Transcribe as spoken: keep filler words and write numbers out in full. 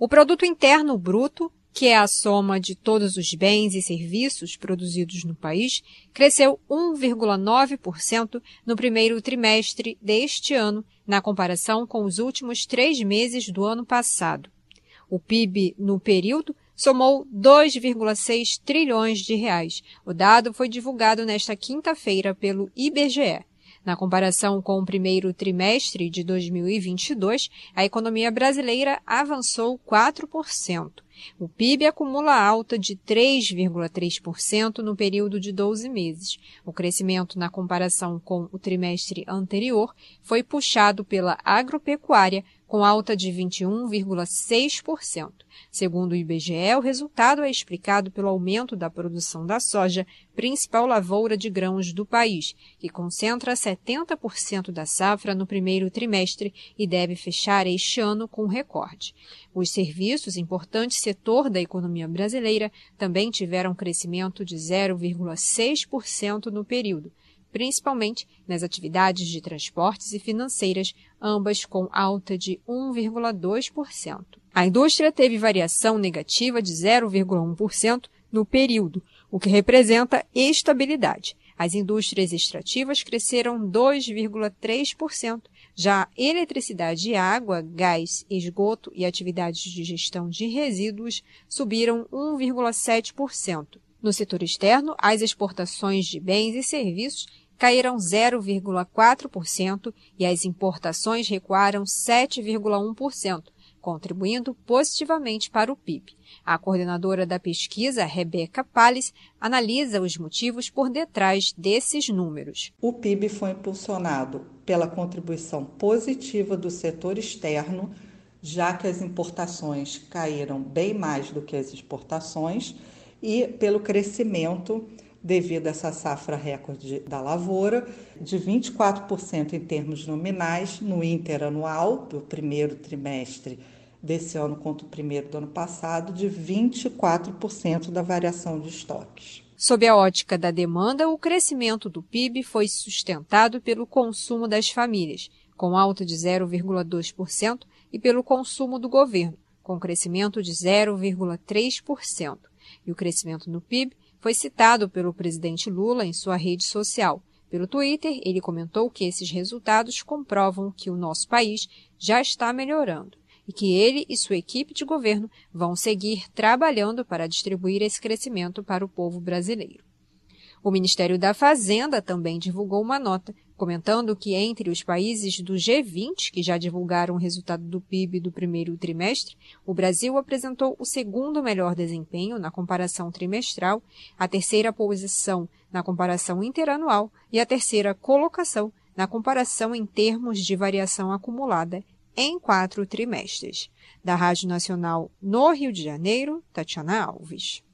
O Produto Interno Bruto, que é a soma de todos os bens e serviços produzidos no país, cresceu um vírgula nove por cento no primeiro trimestre deste ano, na comparação com os últimos três meses do ano passado. O P I B no período somou dois vírgula seis trilhões de reais. O dado foi divulgado nesta quinta-feira pelo I B G E. Na comparação com o primeiro trimestre de dois mil e vinte e dois, a economia brasileira avançou quatro por cento. O P I B acumula alta de três vírgula três por cento no período de doze meses. O crescimento na comparação com o trimestre anterior foi puxado pela agropecuária, com alta de vinte e um vírgula seis por cento. Segundo o I B G E, o resultado é explicado pelo aumento da produção da soja, principal lavoura de grãos do país, que concentra setenta por cento da safra no primeiro trimestre e deve fechar este ano com recorde. Os serviços, importante setor da economia brasileira, também tiveram crescimento de zero vírgula seis por cento no período, principalmente nas atividades de transportes e financeiras, ambas com alta de um vírgula dois por cento. A indústria teve variação negativa de zero vírgula um por cento no período, o que representa estabilidade. As indústrias extrativas cresceram dois vírgula três por cento, já a eletricidade e água, gás, esgoto e atividades de gestão de resíduos subiram um vírgula sete por cento. No setor externo, as exportações de bens e serviços caíram zero vírgula quatro por cento e as importações recuaram sete vírgula um por cento, contribuindo positivamente para o P I B. A coordenadora da pesquisa, Rebeca Palles, analisa os motivos por detrás desses números. O P I B foi impulsionado pela contribuição positiva do setor externo, já que as importações caíram bem mais do que as exportações, e pelo crescimento devido a essa safra recorde da lavoura, de vinte e quatro por cento em termos nominais no interanual, do primeiro trimestre desse ano contra o primeiro do ano passado, de vinte e quatro por cento da variação de estoques. Sob a ótica da demanda, o crescimento do P I B foi sustentado pelo consumo das famílias, com alta de zero vírgula dois por cento, e pelo consumo do governo, com crescimento de zero vírgula três por cento. E o crescimento no P I B foi citado pelo presidente Lula em sua rede social. Pelo Twitter, ele comentou que esses resultados comprovam que o nosso país já está melhorando e que ele e sua equipe de governo vão seguir trabalhando para distribuir esse crescimento para o povo brasileiro. O Ministério da Fazenda também divulgou uma nota comentando que entre os países do G vinte, que já divulgaram o resultado do P I B do primeiro trimestre, o Brasil apresentou o segundo melhor desempenho na comparação trimestral, a terceira posição na comparação interanual e a terceira colocação na comparação em termos de variação acumulada em quatro trimestres. Da Rádio Nacional no Rio de Janeiro, Tatiana Alves.